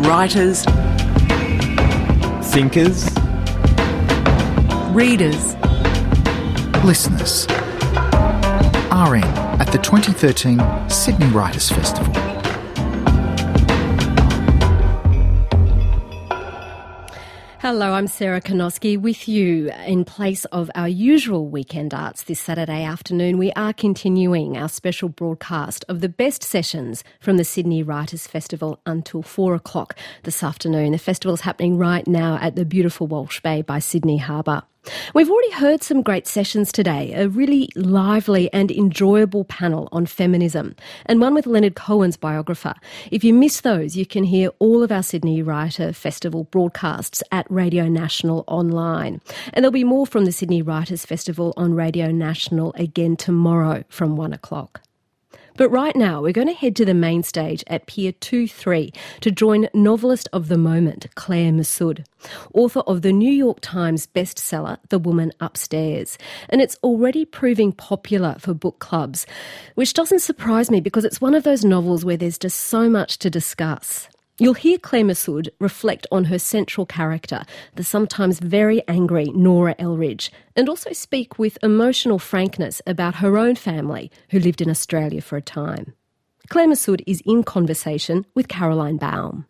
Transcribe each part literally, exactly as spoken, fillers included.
Writers. Thinkers. Readers. Listeners. R N at the twenty thirteen Sydney Writers' Festival. Hello, I'm Sarah Konoski with you. In place of our usual weekend arts this Saturday afternoon, we are continuing our special broadcast of the best sessions from the Sydney Writers' Festival until four o'clock this afternoon. The festival's happening right now at the beautiful Walsh Bay by Sydney Harbour. We've already heard some great sessions today, a really lively and enjoyable panel on feminism, and one with Leonard Cohen's biographer. If you miss those, you can hear all of our Sydney Writer Festival broadcasts at Radio National online. And there'll be more from the Sydney Writers Festival on Radio National again tomorrow from one o'clock. But right now, we're going to head to the main stage at Pier two three to join novelist of the moment, Claire Messud, author of the New York Times bestseller, The Woman Upstairs. And it's already proving popular for book clubs, which doesn't surprise me because it's one of those novels where there's just so much to discuss. You'll hear Claire Messud reflect on her central character, the sometimes very angry Nora Eldridge, and also speak with emotional frankness about her own family who lived in Australia for a time. Claire Messud is in conversation with Caroline Baum.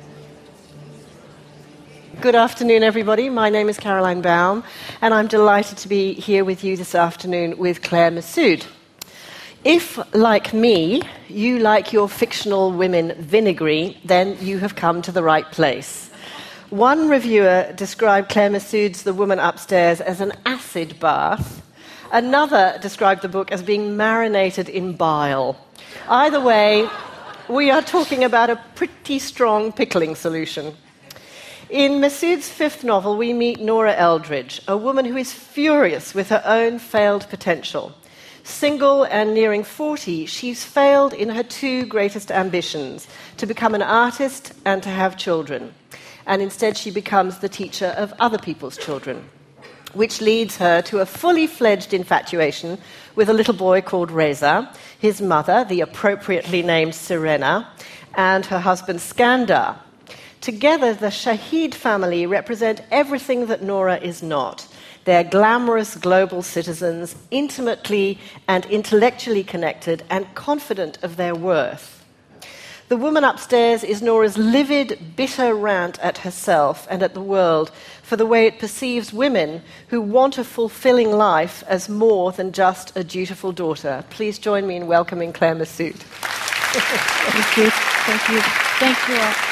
Good afternoon, everybody. My name is Caroline Baum, and I'm delighted to be here with you this afternoon with Claire Messud. If, like me, you like your fictional women vinegary, then you have come to the right place. One reviewer described Claire Messud's The Woman Upstairs as an acid bath. Another described the book as being marinated in bile. Either way, we are talking about a pretty strong pickling solution. In Messud's fifth novel, we meet Nora Eldridge, a woman who is furious with her own failed potential. Single and nearing forty, she's failed in her two greatest ambitions, to become an artist and to have children. And instead she becomes the teacher of other people's children, which leads her to a fully fledged infatuation with a little boy called Reza, his mother, the appropriately named Serena, and her husband Skandar. Together, the Shahid family represent everything that Nora is not. They're glamorous global citizens, intimately and intellectually connected and confident of their worth. The Woman Upstairs is Nora's livid, bitter rant at herself and at the world for the way it perceives women who want a fulfilling life as more than just a dutiful daughter. Please join me in welcoming Claire Messud. Thank you. Thank you. Thank you all.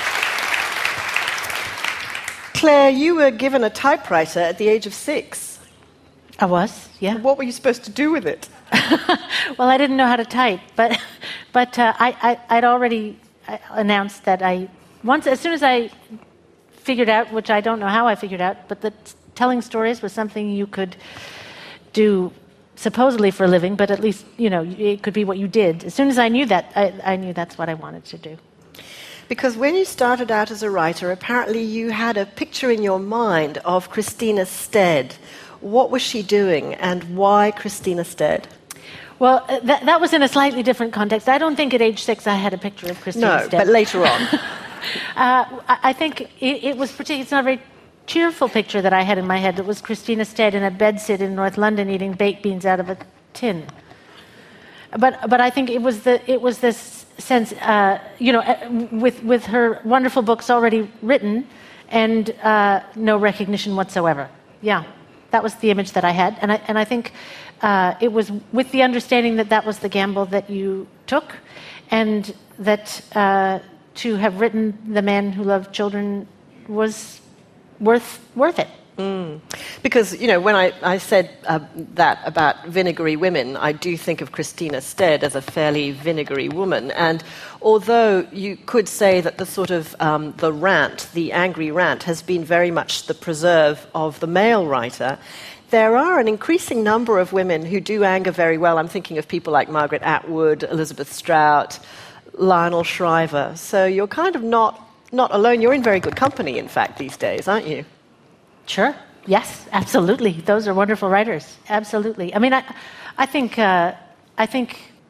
Claire, you were given a typewriter at the age of six. I was, yeah. What were you supposed to do with it? Well, I didn't know how to type, but but uh, I, I, I'd already announced that I, once, as soon as I figured out, which I don't know how I figured out, but that telling stories was something you could do supposedly for a living, but at least, you know, it could be what you did. As soon as I knew that, I, I knew that's what I wanted to do. Because when you started out as a writer, apparently you had a picture in your mind of Christina Stead. What was she doing, and why Christina Stead? Well, that, that was in a slightly different context. I don't think at age six I had a picture of Christina no, Stead. No, but later on. uh, I, I think it, it was particularly, it's not a very cheerful picture that I had in my head. It was Christina Stead in a bedsit in North London eating baked beans out of a tin. But but I think it was the it was this sense, uh, you know, with with her wonderful books already written and uh, no recognition whatsoever. Yeah, that was the image that I had, and I and I think uh, it was with the understanding that that was the gamble that you took, and that uh, to have written The Man Who Loved Children was worth worth it. Mm. Because, you know, when I, I said uh, that about vinegary women, I do think of Christina Stead as a fairly vinegary woman. And although you could say that the sort of um, the rant, the angry rant, has been very much the preserve of the male writer, there are an increasing number of women who do anger very well. I'm thinking of people like Margaret Atwood, Elizabeth Strout, Lionel Shriver. So you're kind of not, not alone. You're in very good company, in fact, these days, aren't you? Sure. Yes, absolutely. Those are wonderful writers. Absolutely. I mean, I, I think, uh, I think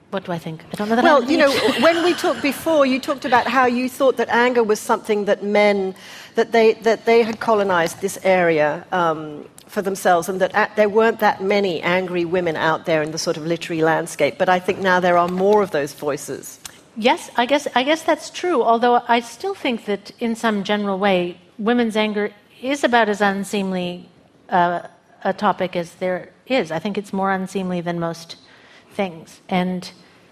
What do I think? I don't know that Well, I you know, when we talked before, you talked about how you thought that anger was something that men, that they that they had colonized this area um, for themselves, and that at, there weren't that many angry women out there in the sort of literary landscape. But I think now there are more of those voices. Yes, I guess I guess that's true. Although I still think that, in some general way, women's anger is about as unseemly uh, a topic as there is. I think it's more unseemly than most things. And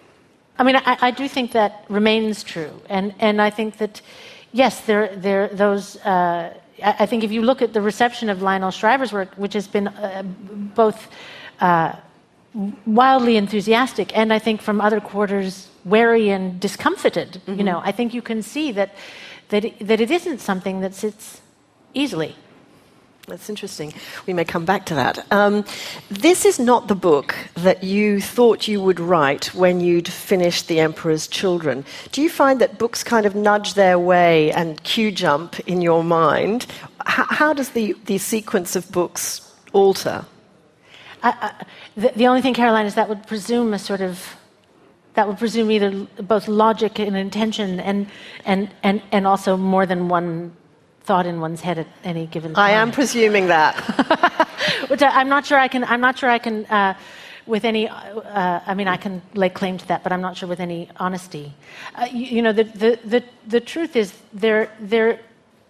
I mean, I, I do think that remains true. And and I think that, yes, there there those. Uh, I, I think if you look at the reception of Lionel Shriver's work, which has been uh, both uh, wildly enthusiastic and I think from other quarters wary and discomfited, mm-hmm. you know, I think you can see that that it, that it isn't something that sits easily. That's interesting. We may come back to that. Um, this is not the book that you thought you would write when you'd finished The Emperor's Children. Do you find that books kind of nudge their way and cue jump in your mind? H- how does the, the sequence of books alter? I, I, the, the only thing, Caroline, is that would presume a sort of that would presume either both logic and intention, and and and, and also more than one thought in one's head at any given time. I am presuming that. Which I, I'm not sure I can. I'm not sure I can. Uh, with any, uh, I mean, I can lay claim to that, but I'm not sure with any honesty. Uh, you, you know, the, the the the truth is there there.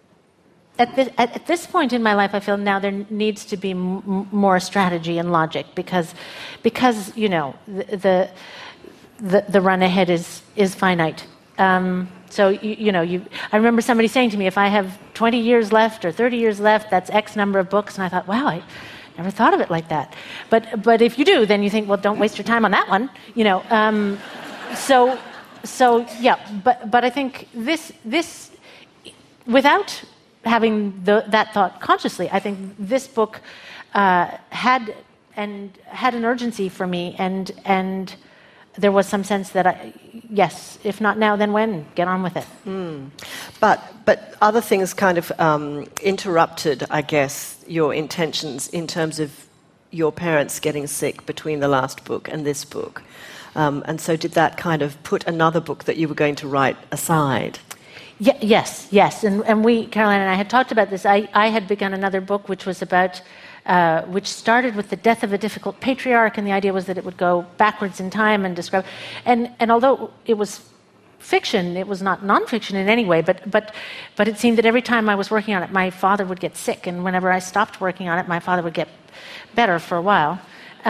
At this, at this point in my life, I feel now there needs to be m- more strategy and logic because, because you know, the the, the, the run ahead is is finite. Um, so you, you know, you. I remember somebody saying to me, "If I have twenty years left or thirty years left, that's X number of books." And I thought, "Wow, I never thought of it like that." But but if you do, then you think, "Well, don't waste your time on that one." You know. Um, so so yeah. But but I think this this without having the, that thought consciously, I think this book uh, had and had an urgency for me, and and there was some sense that I, yes, if not now, then when? Get on with it. Mm. But but other things kind of um, interrupted, I guess, your intentions in terms of your parents getting sick between the last book and this book, um, and so did that kind of put another book that you were going to write aside? Yeah, yes, yes. And, and we, Caroline and I, had talked about this. I, I had begun another book which was about, uh, which started with the death of a difficult patriarch, and the idea was that it would go backwards in time and describe. And, and although it was fiction, it was not nonfiction in any way, but, but, but it seemed that every time I was working on it, my father would get sick, and whenever I stopped working on it, my father would get better for a while.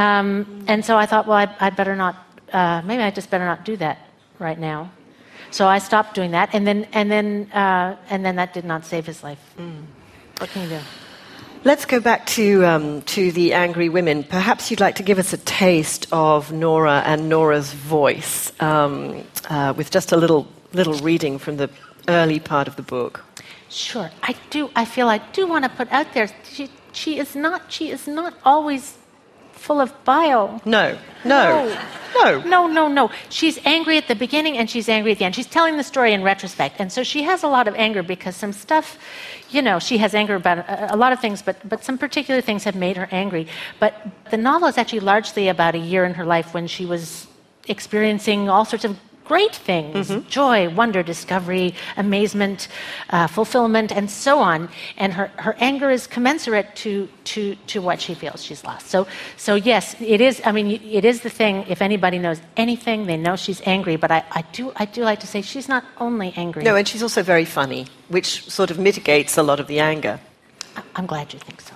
Um, and so I thought, well, I, I'd better not, uh, maybe I just better not do that right now. So I stopped doing that, and then and then uh, and then that did not save his life. Mm. What can you do? Let's go back to um, to the angry women. Perhaps you'd like to give us a taste of Nora and Nora's voice um, uh, with just a little little reading from the early part of the book. Sure, I do. I feel I do want to put out there. She she is not she is not always full of bile. No, no, no, no, no, no. She's angry at the beginning and she's angry at the end. She's telling the story in retrospect, and so she has a lot of anger because some stuff, you know, she has anger about a, a lot of things, but but some particular things have made her angry. But the novel is actually largely about a year in her life when she was experiencing all sorts of great things, mm-hmm. joy, wonder, discovery, amazement, uh, fulfillment, and so on. And her, her anger is commensurate to, to, to what she feels she's lost. So, so yes, it is, I mean, it is the thing, if anybody knows anything, they know she's angry, but I, I, do, I do like to say she's not only angry. No, and she's also very funny, which sort of mitigates a lot of the anger. I'm glad you think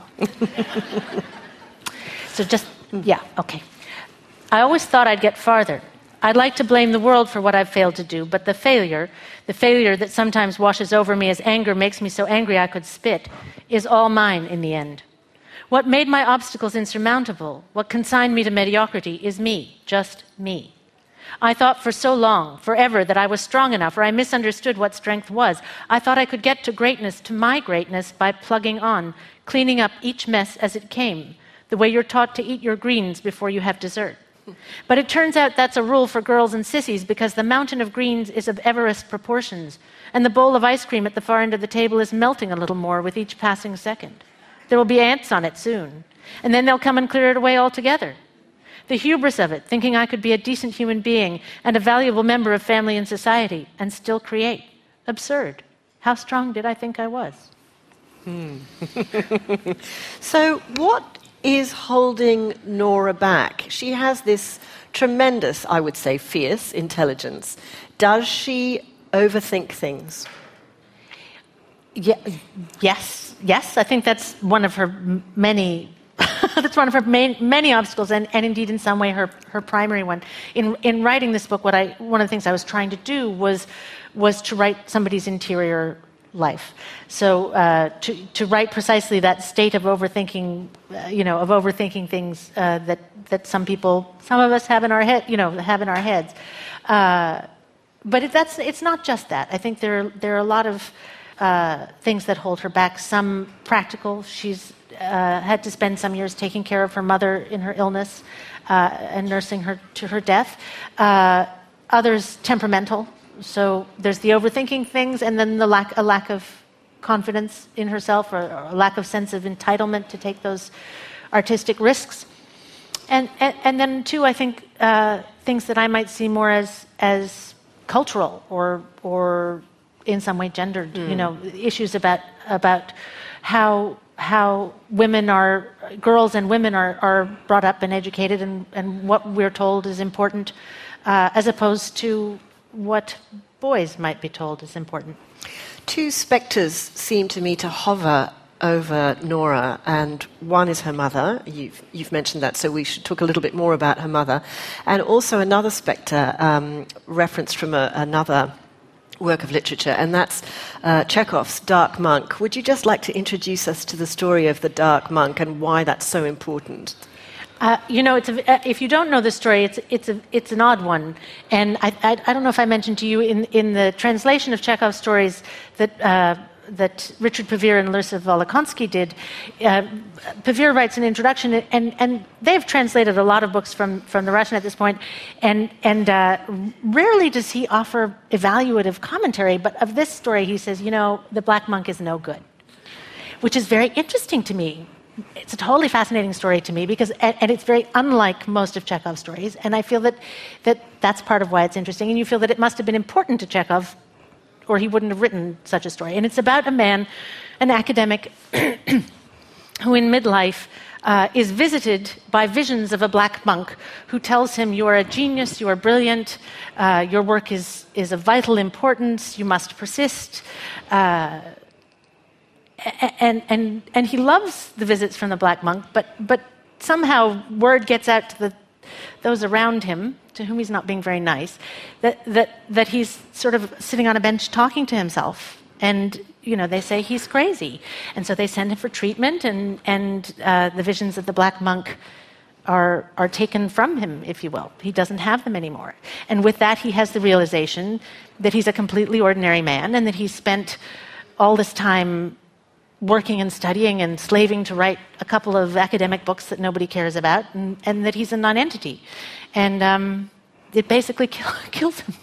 so. So just, yeah, okay. I always thought I'd get farther. I'd like to blame the world for what I've failed to do, but the failure, the failure that sometimes washes over me as anger makes me so angry I could spit, is all mine in the end. What made my obstacles insurmountable, what consigned me to mediocrity, is me, just me. I thought for so long, forever, that I was strong enough, or I misunderstood what strength was. I thought I could get to greatness, to my greatness, by plugging on, cleaning up each mess as it came, the way you're taught to eat your greens before you have dessert. But it turns out that's a rule for girls and sissies because the mountain of greens is of Everest proportions, and the bowl of ice cream at the far end of the table is melting a little more with each passing second. There will be ants on it soon, and then they'll come and clear it away altogether. The hubris of it, thinking I could be a decent human being and a valuable member of family and society and still create. Absurd. How strong did I think I was? Hmm. So what is holding Nora back? She has this tremendous, I would say, fierce intelligence. Does she overthink things? Yeah, yes, yes. I think that's one of her m- many. that's one of her main, many obstacles, and, and indeed, in some way, her her primary one. In in writing this book, what I one of the things I was trying to do was was to write somebody's interior life. So uh, to to write precisely that state of overthinking, uh, you know, of overthinking things uh, that that some people, some of us have in our head, you know, have in our heads. Uh, but it, that's it's not just that. I think there there are a lot of uh, things that hold her back. Some practical. She's uh, had to spend some years taking care of her mother in her illness uh, and nursing her to her death. Uh, others temperamental. So there's the overthinking things, and then the lack a lack of confidence in herself, or, or a lack of sense of entitlement to take those artistic risks. And and, and then too, I think uh, things that I might see more as as cultural or or in some way gendered. Mm. You know, issues about about how how women are girls and women are, are brought up and educated, and, and what we're told is important, uh, as opposed to what boys might be told is important. Two spectres seem to me to hover over Nora, and one is her mother. You've, you've mentioned that, so we should talk a little bit more about her mother. And also another spectre um, referenced from a, another work of literature, and that's uh, Chekhov's Dark Monk. Would you just like to introduce us to the story of the Dark Monk and why that's so important? Uh, you know, it's a, if you don't know the story, it's it's a it's an odd one, and I I, I don't know if I mentioned to you in, in the translation of Chekhov's stories that uh, that Richard Pevere and Lursa Volokonsky did. Uh, Pevere writes an introduction, and and they've translated a lot of books from, from the Russian at this point, and and uh, rarely does he offer evaluative commentary. But of this story, he says, you know, the Black Monk is no good, which is very interesting to me. It's a totally fascinating story to me because, and, and it's very unlike most of Chekhov's stories, and I feel that, that that's part of why it's interesting, and you feel that it must have been important to Chekhov, or he wouldn't have written such a story. And it's about a man, an academic, who in midlife uh, is visited by visions of a black monk who tells him, you are a genius, you are brilliant, uh, your work is, is of vital importance, you must persist. Uh, And, and and he loves the visits from the black monk, but but somehow word gets out to the those around him, to whom he's not being very nice, that that that he's sort of sitting on a bench talking to himself, and you know they say he's crazy, and so they send him for treatment, and and uh, the visions of the black monk are are taken from him, if you will. He doesn't have them anymore, and with that he has the realization that he's a completely ordinary man, and that he's spent all this time working and studying and slaving to write a couple of academic books that nobody cares about, and, and that he's a non-entity. And um, it basically kill, kills him.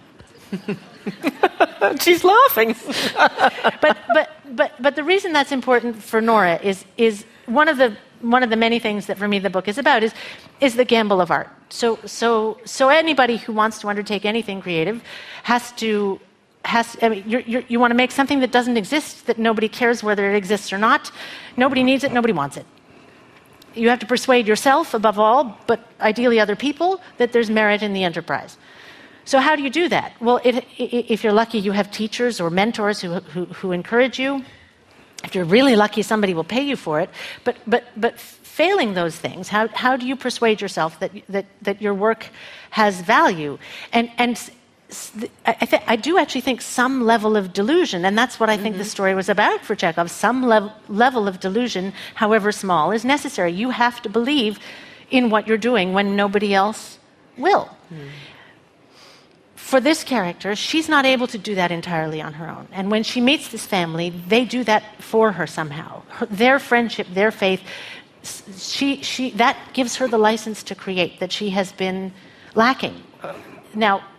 She's laughing. but, but, but, but the reason that's important for Nora is, is one of the one of the many things that for me the book is about is, is the gamble of art. So, so, so anybody who wants to undertake anything creative has to Has, I mean, you're, you're, you want to make something that doesn't exist, that nobody cares whether it exists or not. Nobody needs it, nobody wants it. You have to persuade yourself, above all, but ideally other people, that there's merit in the enterprise. So how do you do that? Well, it, it, if you're lucky, you have teachers or mentors who, who, who encourage you. If you're really lucky, somebody will pay you for it. But, but, but failing those things, how, how do you persuade yourself that, that, that your work has value? And, and I, th- I do actually think some level of delusion, and that's what I think mm-hmm. the story was about for Chekhov, some lev- level of delusion, however small, is necessary. You have to believe in what you're doing when nobody else will. Mm. For this character, she's not able to do that entirely on her own. And when she meets this family, they do that for her somehow. Her, their friendship, their faith, she, she, that gives her the license to create that she has been lacking. Now,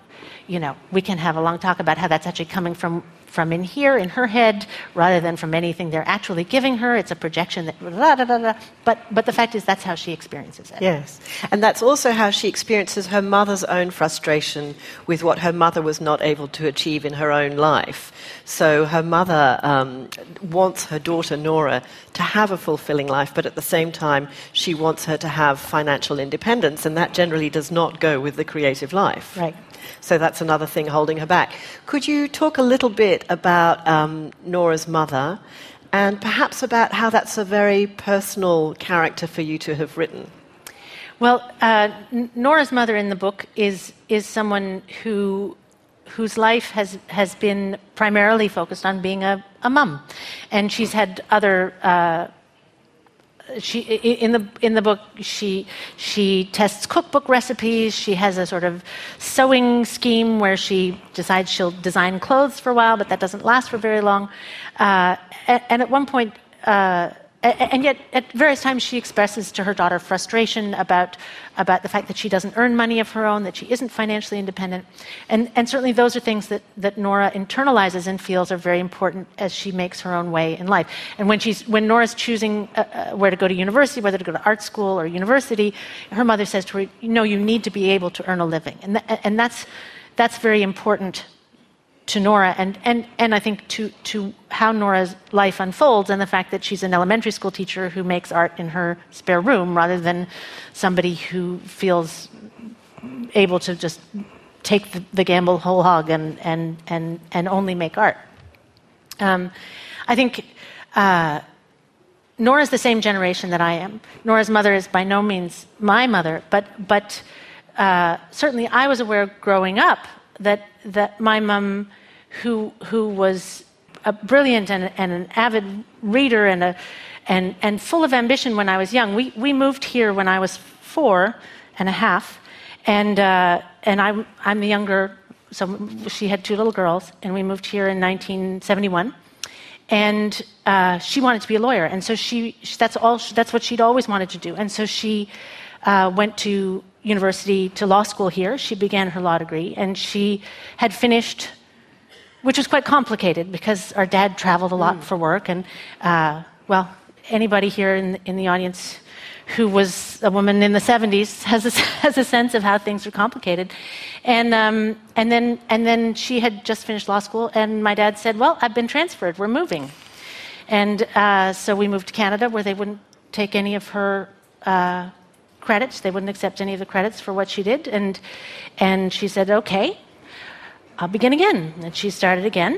you know, we can have a long talk about how that's actually coming from from in here, in her head, rather than from anything they're actually giving her. It's a projection that, blah, blah, blah, blah. But, but the fact is that's how she experiences it. Yes. And that's also how she experiences her mother's own frustration with what her mother was not able to achieve in her own life. So her mother um, wants her daughter, Nora, to have a fulfilling life, but at the same time, she wants her to have financial independence, and that generally does not go with the creative life. Right. So that's another thing holding her back. Could you talk a little bit about um, Nora's mother, and perhaps about how that's a very personal character for you to have written? Well, uh, Nora's mother in the book is is someone who whose life has, has been primarily focused on being a, a mum. And she's had other... Uh, She in the in the book she she tests cookbook recipes. She has a sort of sewing scheme where she decides she'll design clothes for a while, but that doesn't last for very long. Uh, and, and at one point, uh, and yet at various times, she expresses to her daughter frustration about about the fact that she doesn't earn money of her own, that she isn't financially independent, and and certainly those are things that that Nora internalizes and feels are very important as she makes her own way in life. And when she's when Nora's choosing uh, uh, where to go to university, whether to go to art school or university, her mother says to her, "No, you need to be able to earn a living," and th- and that's that's very important to Nora, and, and, and I think to, to how Nora's life unfolds, and the fact that she's an elementary school teacher who makes art in her spare room rather than somebody who feels able to just take the, the gamble whole hog and, and, and, and only make art. Um, I think uh, Nora's the same generation that I am. Nora's mother is by no means my mother, but, but uh, certainly I was aware growing up that that my mum, who who was a brilliant and, and an avid reader and a and and full of ambition when I was young. We we moved here when I was four and a half, and uh, and I I'm the younger, so she had two little girls, and we moved here in nineteen seventy-one, and uh, she wanted to be a lawyer, and so she that's all that's what she'd always wanted to do, and so she uh, went to university, to law school here. She began her law degree, and she had finished, which was quite complicated because our dad traveled a lot mm. for work, and uh, well, anybody here in, in the audience who was a woman in the seventies has a, has a sense of how things are complicated. And um, and then and then she had just finished law school, and my dad said, "Well, I've been transferred. We're moving," and uh, so we moved to Canada, where they wouldn't take any of her Uh, credits. They wouldn't accept any of the credits for what she did. And and she said, "Okay, I'll begin again." And she started again.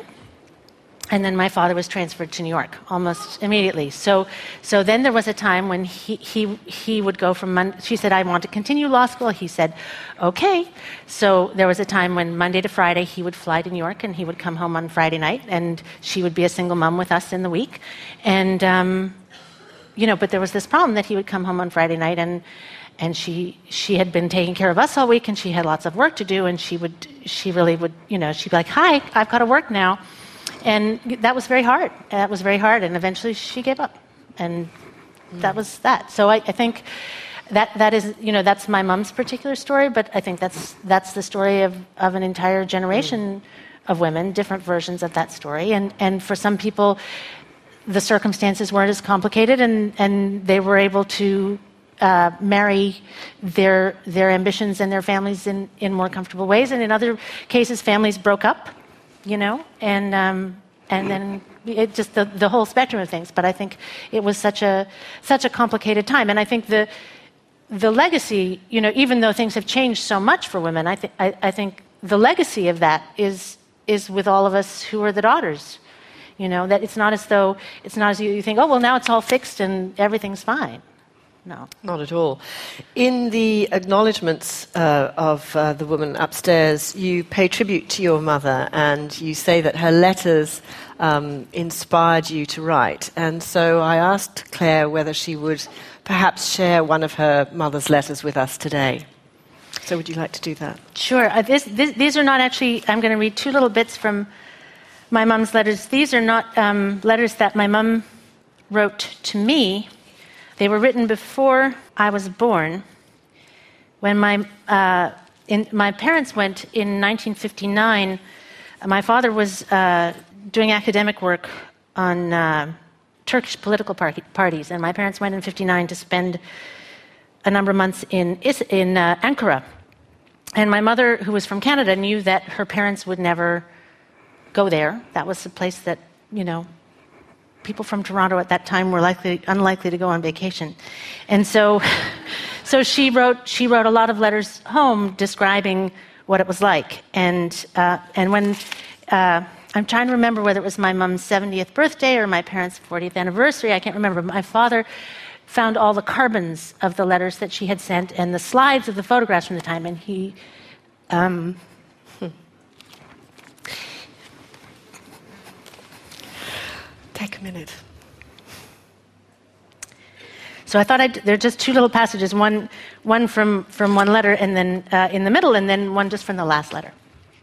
And then my father was transferred to New York almost immediately. So so then there was a time when he he, he would go from Monday. She said, "I want to continue law school." He said, "Okay." So there was a time when Monday to Friday he would fly to New York, and he would come home on Friday night, and she would be a single mom with us in the week. And um You know, but there was this problem that he would come home on Friday night, and and she she had been taking care of us all week, and she had lots of work to do, and she would she really would you know she'd be like, "Hi, I've got to work now," and that was very hard. That was very hard, and eventually she gave up, and that was that. So I, I think that that is you know that's my mom's particular story, but I think that's that's the story of of an entire generation mm. of women, different versions of that story, and and for some people, the circumstances weren't as complicated, and, and they were able to uh, marry their their ambitions and their families in, in more comfortable ways. And in other cases, families broke up, you know, and um, and then it just the, the whole spectrum of things. But I think it was such a such a complicated time, and I think the the legacy, you know, even though things have changed so much for women, I think I, I think the legacy of that is is with all of us who are the daughters. You know, that it's not as though, it's not as you think, oh, well, now it's all fixed and everything's fine. No. Not at all. In the acknowledgements uh, of uh, the woman upstairs, you pay tribute to your mother, and you say that her letters um, inspired you to write. And so I asked Claire whether she would perhaps share one of her mother's letters with us today. So would you like to do that? Sure. Uh, this, this, these are not actually, I'm going to read two little bits from my mom's letters. These are not um, letters that my mom wrote to me. They were written before I was born, when my uh, in, my parents went in nineteen fifty-nine. My father was uh, doing academic work on uh, Turkish political par- parties, and my parents went in fifty-nine to spend a number of months in, in uh, Ankara. And my mother, who was from Canada, knew that her parents would never go there. That was a place that, you know, people from Toronto at that time were likely, unlikely to go on vacation. And so, so she wrote, she wrote a lot of letters home describing what it was like. And, uh, and when, uh, I'm trying to remember whether it was my mom's seventieth birthday or my parents' fortieth anniversary, I can't remember. My father found all the carbons of the letters that she had sent and the slides of the photographs from the time, and he um, hmm. Take a minute. So I thought I'd, there are just two little passages, one, one from, from one letter and then uh, in the middle, and then one just from the last letter.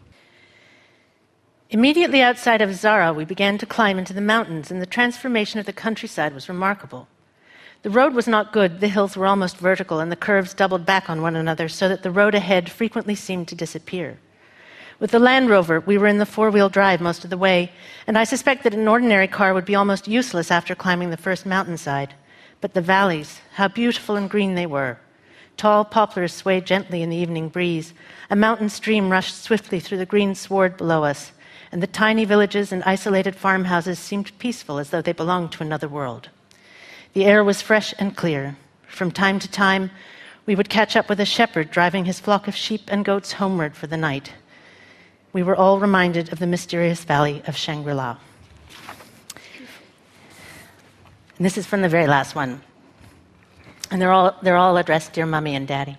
Immediately outside of Zara, we began to climb into the mountains, and the transformation of the countryside was remarkable. The road was not good, the hills were almost vertical, and the curves doubled back on one another so that the road ahead frequently seemed to disappear. With the Land Rover, we were in the four-wheel drive most of the way, and I suspect that an ordinary car would be almost useless after climbing the first mountainside. But the valleys, how beautiful and green they were. Tall poplars swayed gently in the evening breeze. A mountain stream rushed swiftly through the green sward below us, and the tiny villages and isolated farmhouses seemed peaceful as though they belonged to another world. The air was fresh and clear. From time to time, we would catch up with a shepherd driving his flock of sheep and goats homeward for the night. We were all reminded of the mysterious valley of Shangri-La. And this is from the very last one. And they're all, they're all addressed, Dear Mummy and Daddy.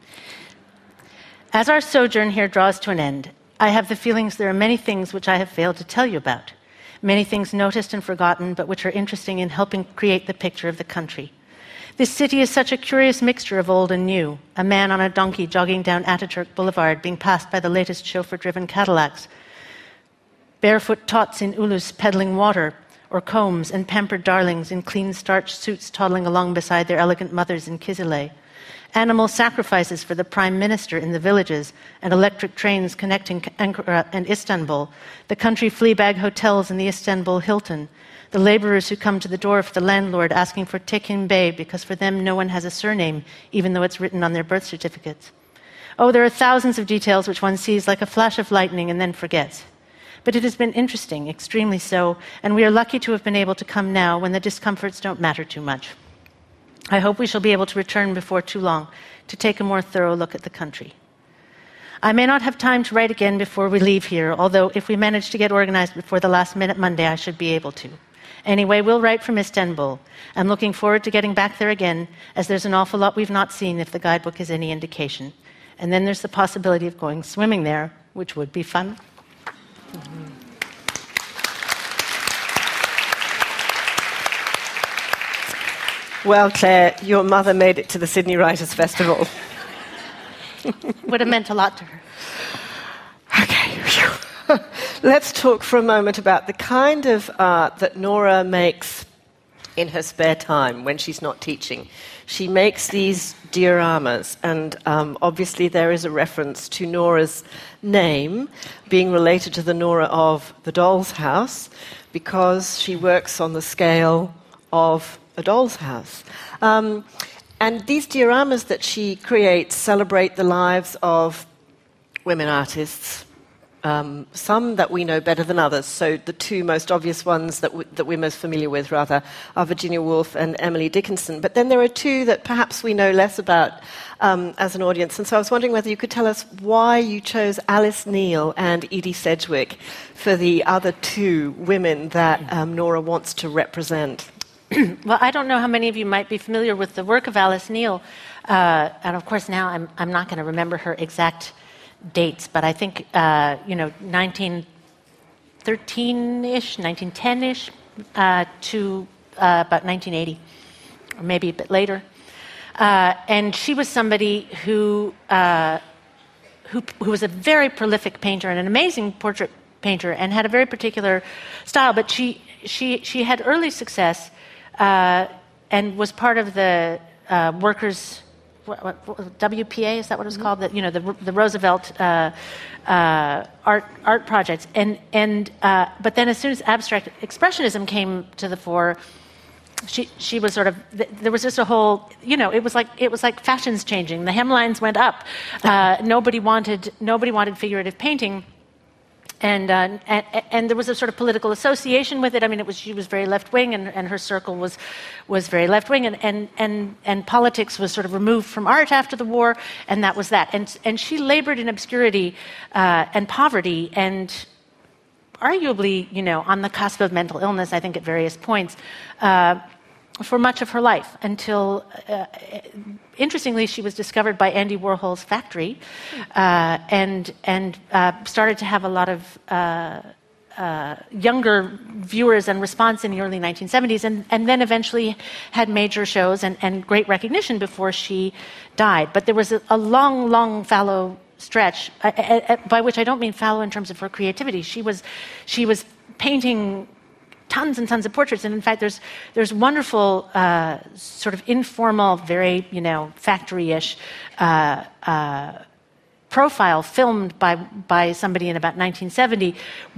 As our sojourn here draws to an end, I have the feelings there are many things which I have failed to tell you about. Many things noticed and forgotten, but which are interesting in helping create the picture of the country. This city is such a curious mixture of old and new. A man on a donkey jogging down Ataturk Boulevard being passed by the latest chauffeur-driven Cadillacs. Barefoot tots in Ulus peddling water or combs, and pampered darlings in clean starched suits toddling along beside their elegant mothers in Kizilay. Animal sacrifices for the prime minister in the villages, and electric trains connecting Ankara and Istanbul, the country flea-bag hotels in the Istanbul Hilton, the laborers who come to the door of the landlord asking for Tekin Bey because for them no one has a surname, even though it's written on their birth certificates. Oh, there are thousands of details which one sees like a flash of lightning and then forgets. But it has been interesting, extremely so, and we are lucky to have been able to come now when the discomforts don't matter too much. I hope we shall be able to return before too long to take a more thorough look at the country. I may not have time to write again before we leave here, although if we manage to get organized before the last minute Monday, I should be able to. Anyway, we'll write from Istanbul. I'm looking forward to getting back there again, as there's an awful lot we've not seen if the guidebook is any indication. And then there's the possibility of going swimming there, which would be fun. Mm-hmm. Well, Claire, your mother made it to the Sydney Writers' Festival. Would have meant a lot to her. Okay. Let's talk for a moment about the kind of art that Nora makes in her spare time when she's not teaching. She makes these dioramas, and um, obviously there is a reference to Nora's name being related to the Nora of the Doll's House, because she works on the scale of a doll's house. Um, and these dioramas that she creates celebrate the lives of women artists, um, some that we know better than others. So the two most obvious ones that, w- that we're most familiar with, rather, are Virginia Woolf and Emily Dickinson. But then there are two that perhaps we know less about um, as an audience. And so I was wondering whether you could tell us why you chose Alice Neel and Edie Sedgwick for the other two women that um, Nora wants to represent. Well, I don't know how many of you might be familiar with the work of Alice Neel. Uh, and of course, now I'm, I'm not going to remember her exact dates, but I think, uh, you know, nineteen thirteen-ish, nineteen ten-ish uh, to uh, about nineteen eighty, or maybe a bit later. Uh, and she was somebody who, uh, who, who was a very prolific painter and an amazing portrait painter and had a very particular style, but she, she, she had early success Uh, and was part of the uh, workers' what, what, W P A, is that what it was mm-hmm. called? The, you know, the, the Roosevelt uh, uh, art art projects. And and uh, but then as soon as abstract expressionism came to the fore, she she was sort of there was just a whole, you know, it was like it was like fashions changing. The hemlines went up. Uh, nobody wanted nobody wanted figurative painting. And, uh, and and there was a sort of political association with it. I mean, it was she was very left wing, and, and her circle was was very left wing, and, and and and politics was sort of removed from art after the war, and that was that. And and she labored in obscurity uh, and poverty, and arguably, you know, on the cusp of mental illness, I think at various points, uh, for much of her life, until, uh, interestingly, she was discovered by Andy Warhol's factory, uh, and and uh, started to have a lot of uh, uh, younger viewers and response in the early nineteen seventies, and, and then eventually had major shows and, and great recognition before she died. But there was a, a long, long fallow stretch, uh, uh, by which I don't mean fallow in terms of her creativity. She was, she was painting tons and tons of portraits, and in fact, there's there's wonderful uh, sort of informal, very you know factory-ish uh, uh, profile filmed by by somebody in about nineteen seventy,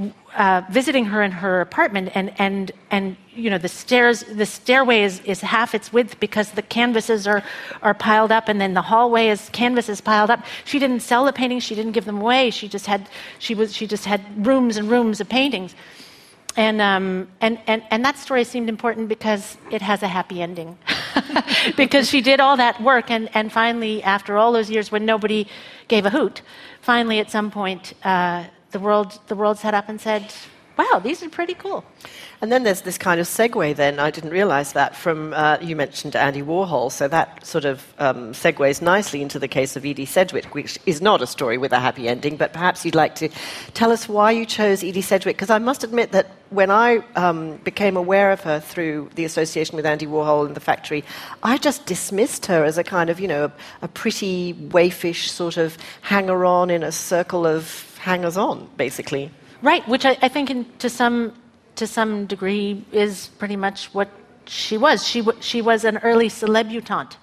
uh, visiting her in her apartment, and and and you know the stairs, the stairway is, is half its width because the canvases are are piled up, and then the hallway is canvases piled up. She didn't sell the paintings, she didn't give them away. She just had she was she just had rooms and rooms of paintings. And, um, and and and that story seemed important because it has a happy ending. Because she did all that work, and, and finally, after all those years when nobody gave a hoot, finally at some point, uh, the world the world sat up and said, wow, these are pretty cool. And then there's this kind of segue then, I didn't realize that, from, uh, you mentioned Andy Warhol, so that sort of um, segues nicely into the case of Edie Sedgwick, which is not a story with a happy ending, but perhaps you'd like to tell us why you chose Edie Sedgwick, because I must admit that when I um, became aware of her through the association with Andy Warhol and the factory, I just dismissed her as a kind of, you know, a, a pretty waifish sort of hanger-on in a circle of hangers-on, basically. Right, which I, I think in, to some to some degree is pretty much what she was. She w- she was an early celebutante.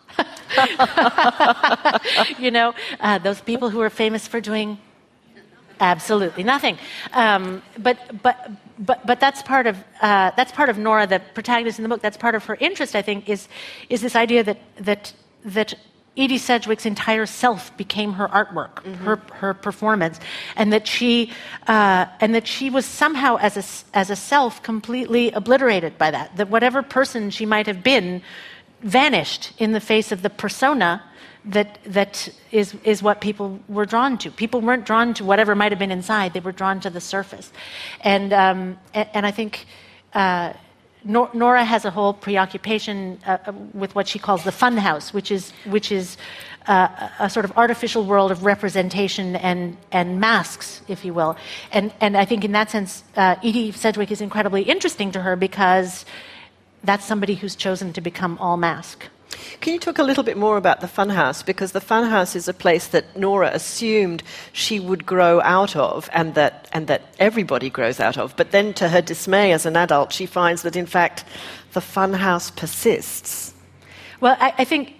You know, uh, those people who are famous for doing absolutely nothing. Um, but but but but that's part of uh, that's part of Nora, the protagonist in the book. That's part of her interest, I think, is is this idea that that that. Edie Sedgwick's entire self became her artwork, mm-hmm. her her performance, and that she uh, and that she was somehow as a as a self completely obliterated by that. That whatever person she might have been vanished in the face of the persona that that is is what people were drawn to. People weren't drawn to whatever might have been inside; they were drawn to the surface, and um, and, and I think. Uh, Nora has a whole preoccupation uh, with what she calls the fun house, which is which is uh, a sort of artificial world of representation and and masks, if you will. And and I think in that sense, uh, Edie Sedgwick is incredibly interesting to her because that's somebody who's chosen to become all mask. Can you talk a little bit more about the funhouse? Because the funhouse is a place that Nora assumed she would grow out of, and that and that everybody grows out of. But then, to her dismay as an adult, she finds that in fact the funhouse persists. Well, I, I think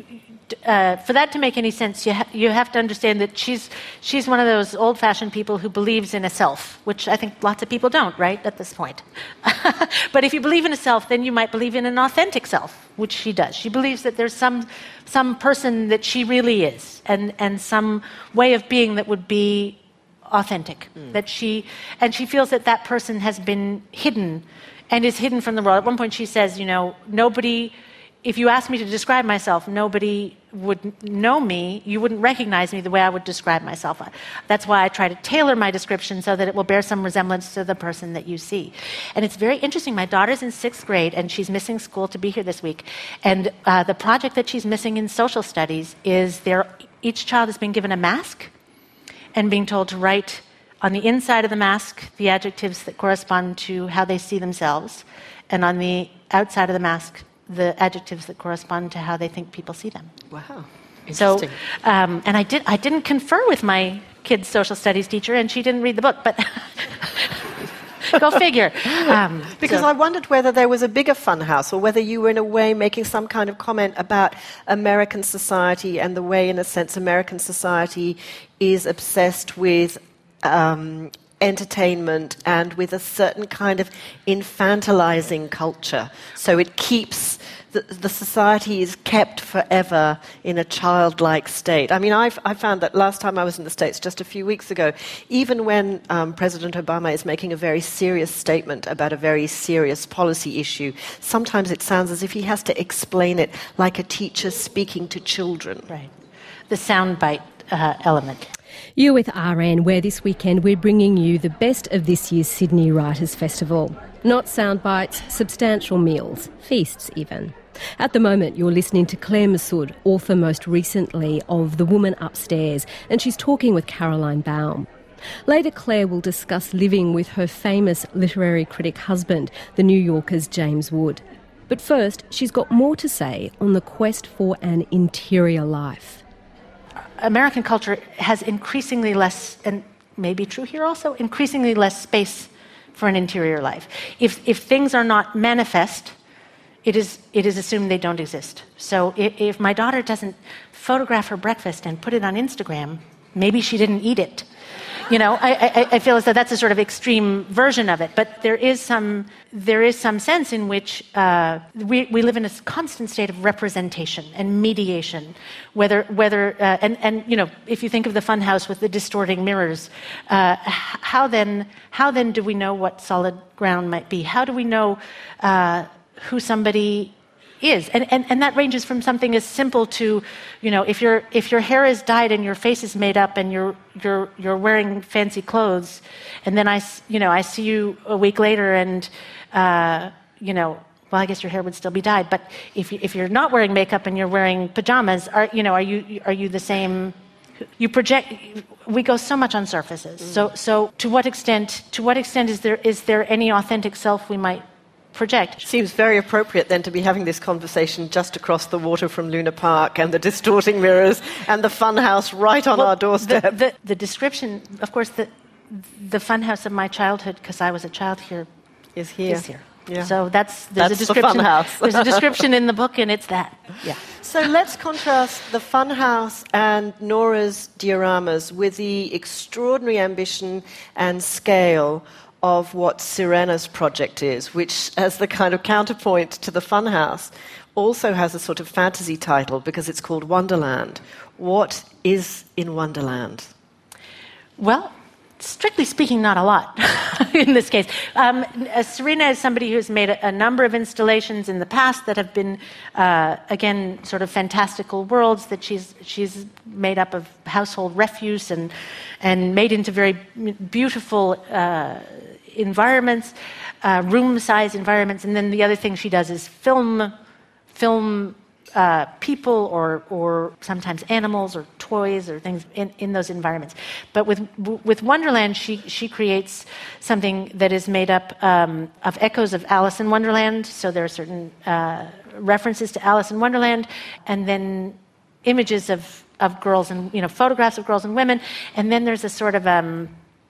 uh, for that to make any sense, you ha- you have to understand that she's she's one of those old-fashioned people who believes in a self, which I think lots of people don't, right, at this point. But if you believe in a self, then you might believe in an authentic self, which she does. She believes that there's some some person that she really is, and, and some way of being that would be authentic. Mm. That she and she feels that that person has been hidden, and is hidden from the world. At one point, she says, you know, nobody. If you asked me to describe myself, nobody would know me. You wouldn't recognize me the way I would describe myself. That's why I try to tailor my description so that it will bear some resemblance to the person that you see. And it's very interesting. My daughter's in sixth grade, and she's missing school to be here this week. And uh, the project that she's missing in social studies is there. Each child has been given a mask and being told to write on the inside of the mask the adjectives that correspond to how they see themselves, and on the outside of the mask the adjectives that correspond to how they think people see them. Wow. So, um, and I did. I didn't confer with my kid's social studies teacher, and she didn't read the book. But Go figure. Um, because so. I wondered whether there was a bigger funhouse, or whether you were in a way making some kind of comment about American society and the way, in a sense, American society is obsessed with um, entertainment and with a certain kind of infantilizing culture. So it keeps... The, the society is kept forever in a childlike state. I mean, I've, I found that last time I was in the States, just a few weeks ago, even when um, President Obama is making a very serious statement about a very serious policy issue, sometimes it sounds as if he has to explain it like a teacher speaking to children. Right. The soundbite uh, element. You're with R N, where this weekend we're bringing you the best of this year's Sydney Writers' Festival. Not sound bites, substantial meals, feasts even. At the moment, you're listening to Claire Messud, author most recently of The Woman Upstairs, and she's talking with Caroline Baum. Later, Claire will discuss living with her famous literary critic husband, the New Yorker's James Wood. But first, she's got more to say on the quest for an interior life. American culture has increasingly less, and maybe true here also, increasingly less space for an interior life. If if things are not manifest, it is it is assumed they don't exist. So if, if my daughter doesn't photograph her breakfast and put it on Instagram, maybe she didn't eat it. You know, I, I, I feel as though that's a sort of extreme version of it. But there is some there is some sense in which uh, we we live in a constant state of representation and mediation. Whether whether uh, and and you know, if you think of the funhouse with the distorting mirrors, uh, how then how then do we know what solid ground might be? How do we know uh, who somebody is? And, and and that ranges from something as simple to, you know, if your if your hair is dyed and your face is made up and you're you're you're wearing fancy clothes, and then I you know I see you a week later and uh, you know. Well, I guess your hair would still be dyed, but if you, if you're not wearing makeup and you're wearing pajamas, are you know are you are you the same? You project. We go so much on surfaces. Mm. So so to what extent to what extent is there is there any authentic self we might project? It seems very appropriate then to be having this conversation just across the water from Luna Park and the distorting mirrors and the funhouse right on well, our doorstep. The, the, the description, of course, the the funhouse of my childhood, because I was a child here, is here. Is here. Yeah. So that's there's that's a description. The funhouse. There's a description in the book, and it's that. Yeah. So let's contrast the funhouse and Nora's dioramas with the extraordinary ambition and scale of what Sirena's project is, which, as the kind of counterpoint to the funhouse, also has a sort of fantasy title because it's called Wonderland. What is in Wonderland? Well, strictly speaking, not a lot in this case. Um, uh, Serena is somebody who's made a, a number of installations in the past that have been, uh, again, sort of fantastical worlds that she's she's made up of household refuse and and made into very beautiful uh, environments, uh, room-sized environments. And then the other thing she does is film film. Uh, people or or sometimes animals or toys or things in, in those environments. But with with Wonderland, she she creates something that is made up um, of echoes of Alice in Wonderland. So there are certain uh, references to Alice in Wonderland, and then images of, of girls and you know photographs of girls and women. And then there's a sort of um,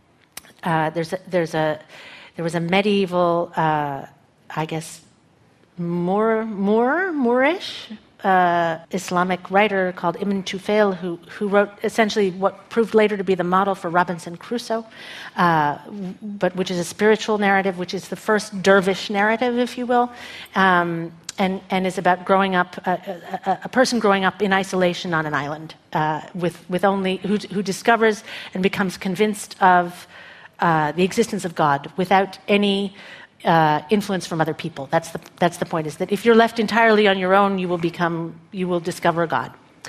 uh, there's a, there's a there was a medieval uh, I guess Moor Moor Moorish. Uh, Islamic writer called Ibn Tufail, who who wrote essentially what proved later to be the model for Robinson Crusoe, uh, but which is a spiritual narrative, which is the first dervish narrative, if you will, um, and and is about growing up a, a, a person growing up in isolation on an island uh, with with only who who discovers and becomes convinced of uh, the existence of God without any Uh, influence from other people. That's the that's the point. Is that if you're left entirely on your own, you will become you will discover God.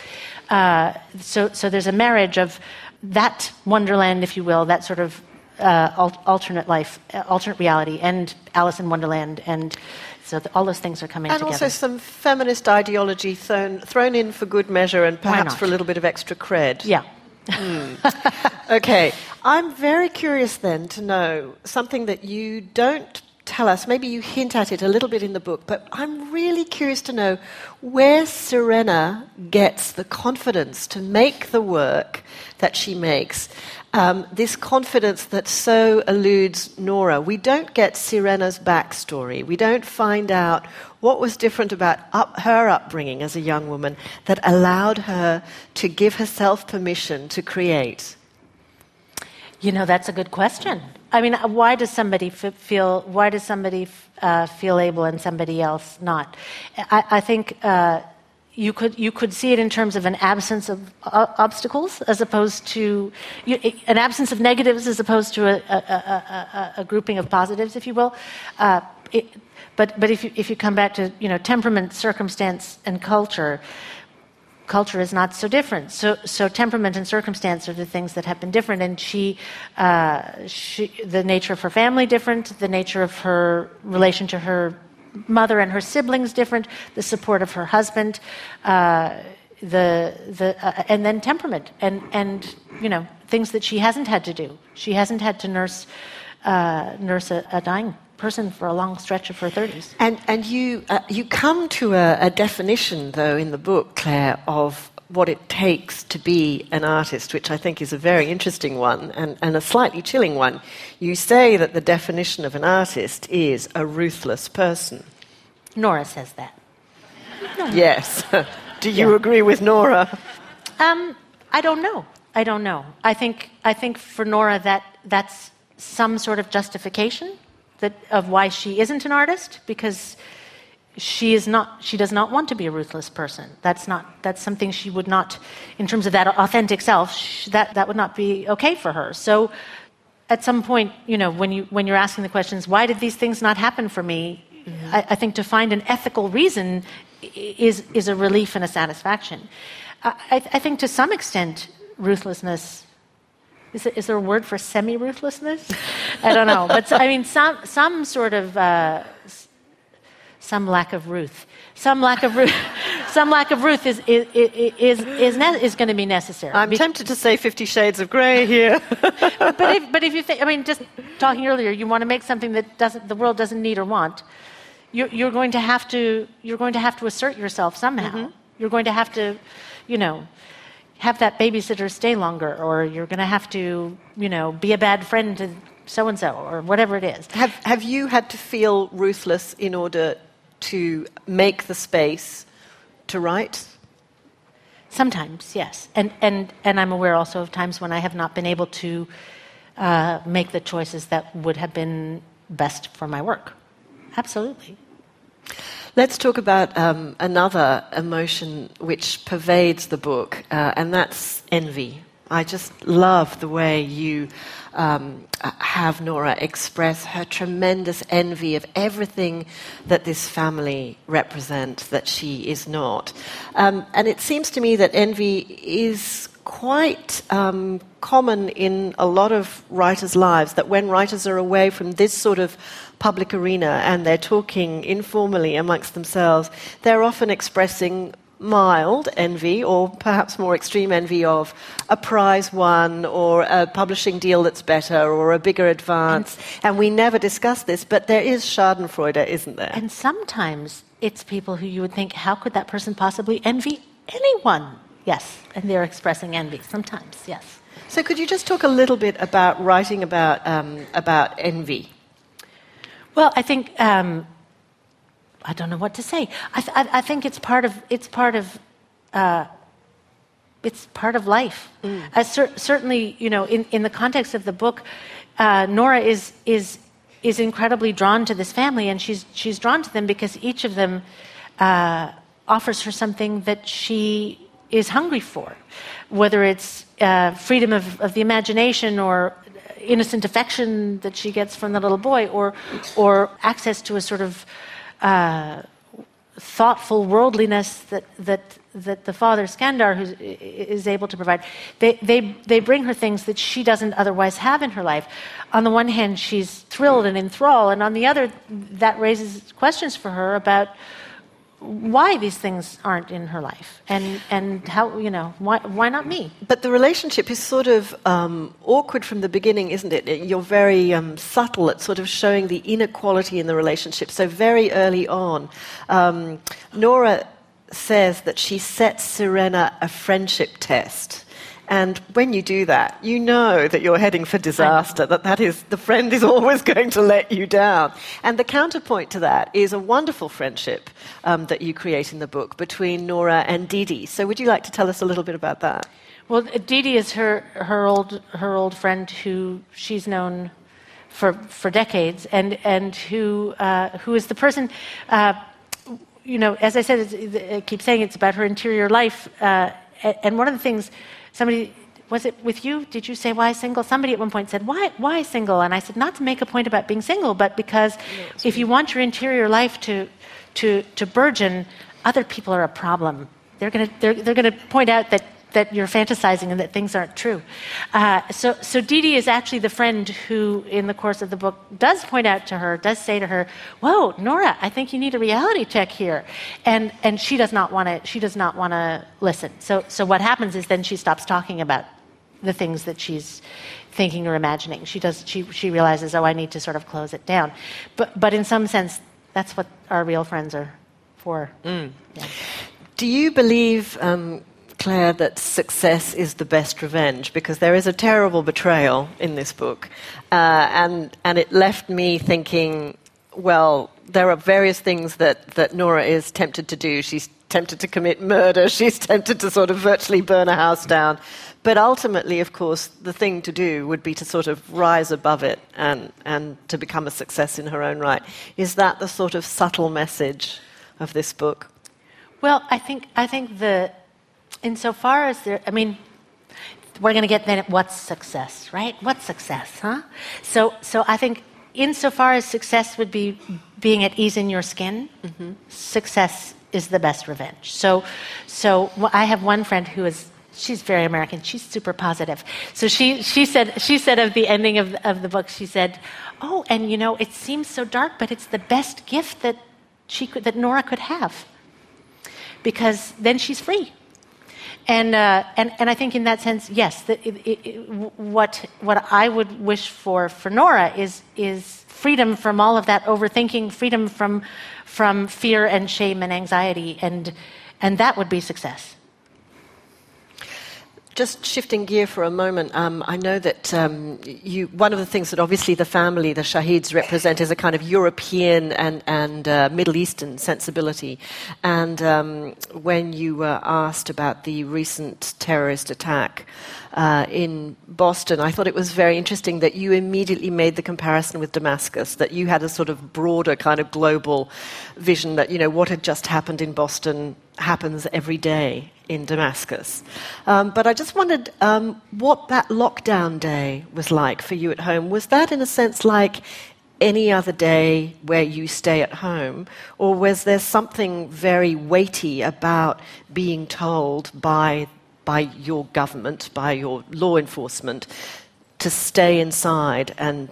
Uh, so so there's a marriage of that Wonderland, if you will, that sort of uh, al- alternate life, uh, alternate reality, and Alice in Wonderland, and so the, all those things are coming and together. And also some feminist ideology thrown thrown in for good measure, and perhaps for a little bit of extra cred. Yeah. Mm. Okay, I'm very curious then to know something that you don't tell us, maybe you hint at it a little bit in the book, but I'm really curious to know where Serena gets the confidence to make the work that she makes um, this confidence that so eludes Nora. We don't get Sirena's backstory. We don't find out what was different about up, her upbringing as a young woman that allowed her to give herself permission to create. You know, that's a good question. I mean, why does somebody f- feel? Why does somebody f- uh, feel able and somebody else not? I, I think uh, you could you could see it in terms of an absence of uh, obstacles, as opposed to you, an absence of negatives, as opposed to a, a, a, a, a grouping of positives, if you will. Uh, it, but but if you if you come back to you know temperament, circumstance, and culture. Culture is not so different. So, so temperament and circumstance are the things that have been different. And she, uh, she, the nature of her family different, the nature of her relation to her mother and her siblings different, the support of her husband, uh, the the, uh, and then temperament and and you know things that she hasn't had to do. She hasn't had to nurse uh, nurse a, a dying person for a long stretch of her thirties. And and you uh, you come to a, a definition, though, in the book, Claire, of what it takes to be an artist, which I think is a very interesting one and, and a slightly chilling one. You say that the definition of an artist is a ruthless person. Nora says that. Yes. Do you Yeah. agree with Nora? Um, I don't know. I don't know. I think I think for Nora that that's some sort of justification that of why she isn't an artist, because she is not. She does not want to be a ruthless person. That's not. That's something she would not, in terms of that authentic self. She, that that would not be okay for her. So, at some point, you know, when you when you're asking the questions, why did these things not happen for me? Mm-hmm. I, I think to find an ethical reason is is a relief and a satisfaction. I, I think to some extent, ruthlessness. Is there, is there a word for semi-ruthlessness? I don't know. But, I mean, some some sort of, uh, some lack of ruth. Some lack of ruth, some lack of ruth is, is, is, is, ne- is going to be necessary. I'm Be- tempted to say Fifty Shades of Grey here. but, if, but if you think, I mean, just talking earlier, you want to make something that doesn't, the world doesn't need or want, you're, you're going to have to, you're going to have to assert yourself somehow. Mm-hmm. You're going to have to, you know, have that babysitter stay longer, or you're going to have to, you know, be a bad friend to so-and-so, or whatever it is. Have Have you had to feel ruthless in order to make the space to write? Sometimes, yes. And and, and I'm aware also of times when I have not been able to uh, make the choices that would have been best for my work. Absolutely. Let's talk about um, another emotion which pervades the book, uh, and that's envy. I just love the way you um, have Nora express her tremendous envy of everything that this family represents that she is not. Um, and it seems to me that envy is quite um, common in a lot of writers' lives, that when writers are away from this sort of public arena and they're talking informally amongst themselves, they're often expressing mild envy, or perhaps more extreme envy of a prize won, or a publishing deal that's better, or a bigger advance. And, and we never discuss this, but there is schadenfreude, isn't there? And sometimes it's people who you would think, how could that person possibly envy anyone? Yes, and they're expressing envy sometimes, yes. So could you just talk a little bit about writing about um, about envy? Well, I think um, I don't know what to say. I, th- I, I think it's part of it's part of uh, it's part of life. Mm. Uh, cer- certainly, you know, in, in the context of the book, uh, Nora is is is incredibly drawn to this family, and she's she's drawn to them because each of them uh, offers her something that she is hungry for, whether it's uh, freedom of, of the imagination, or innocent affection that she gets from the little boy, or or access to a sort of uh, thoughtful worldliness that that that the father Skandar who's, is able to provide. They they they bring her things that she doesn't otherwise have in her life. On the one hand, she's thrilled and enthralled, and on the other, that raises questions for her about why these things aren't in her life, and and how, you know, why why not me? But the relationship is sort of um, awkward from the beginning, isn't it? You're very um, subtle at sort of showing the inequality in the relationship. So very early on, um, Nora says that she sets Sirena a friendship test. And when you do that, you know that you're heading for disaster, that that is, the friend is always going to let you down. And the counterpoint to that is a wonderful friendship um, that you create in the book between Nora and Didi. So would you like to tell us a little bit about that? Well, Didi is her, her old her old friend who she's known for for decades, and and who uh, who is the person. Uh, you know, as I said, it's, I keep saying it's about her interior life. Uh, and one of the things, somebody was it with you? Did you say why single? Somebody at one point said why why single, and I said not to make a point about being single, but because yeah, if you want your interior life to to to burgeon, other people are a problem. They're gonna they're they're gonna point out that. that you're fantasizing and that things aren't true. Uh, so, so Didi is actually the friend who, in the course of the book, does point out to her, does say to her, "Whoa, Nora, I think you need a reality check here," and and she does not want to. She does not want to listen. So, so what happens is then she stops talking about the things that she's thinking or imagining. She does. She she realizes, oh, I need to sort of close it down. But but in some sense, that's what our real friends are for. Mm. Yeah. Do you believe? Um, Claire, that success is the best revenge, because there is a terrible betrayal in this book, uh, and and it left me thinking, well, there are various things that, that Nora is tempted to do. She's tempted to commit murder, she's tempted to sort of virtually burn a house down, but ultimately, of course, the thing to do would be to sort of rise above it and, and to become a success in her own right. Is that the sort of subtle message of this book? Well, I think I think the insofar as there, I mean, we're going to get then at what's success, right? What's success, huh? So, so I think insofar as success would be being at ease in your skin, mm-hmm. success is the best revenge. So, so I have one friend who is, she's very American. She's super positive. So she, she said, she said of the ending of, of the book, she said, "Oh, and you know, it seems so dark, but it's the best gift that she could, that Nora could have, because then she's free." And, uh, and and I think in that sense, yes, the, it, it, what what I would wish for for Nora is is freedom from all of that overthinking, freedom from from fear and shame and anxiety, and and that would be success. Just shifting gear for a moment, um, I know that um, you. One of the things that obviously the family, the Shahids, represent is a kind of European and, and uh, Middle Eastern sensibility. And um, when you were asked about the recent terrorist attack uh, in Boston, I thought it was very interesting that you immediately made the comparison with Damascus, that you had a sort of broader kind of global vision that, you know, what had just happened in Boston happens every day in Damascus. Um, but I just wondered um, what that lockdown day was like for you at home. Was that, in a sense, like any other day where you stay at home? Or was there something very weighty about being told by, by your government, by your law enforcement, to stay inside? And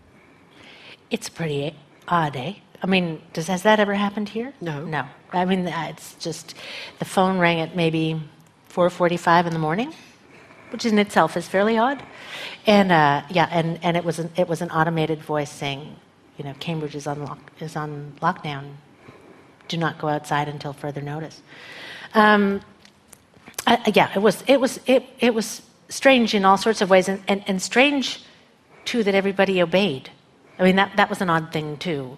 it's pretty odd, eh? I mean, does, has that ever happened here? No. No. I mean, it's just, the phone rang at maybe four forty-five in the morning, which in itself is fairly odd. And, uh, yeah, and, and it was an, it was an automated voice saying, you know, Cambridge is on, lock, is on lockdown. Do not go outside until further notice. Um, I, yeah, it was, it was, it, it was strange in all sorts of ways, and, and, and strange, too, that everybody obeyed. I mean, that, that was an odd thing, too.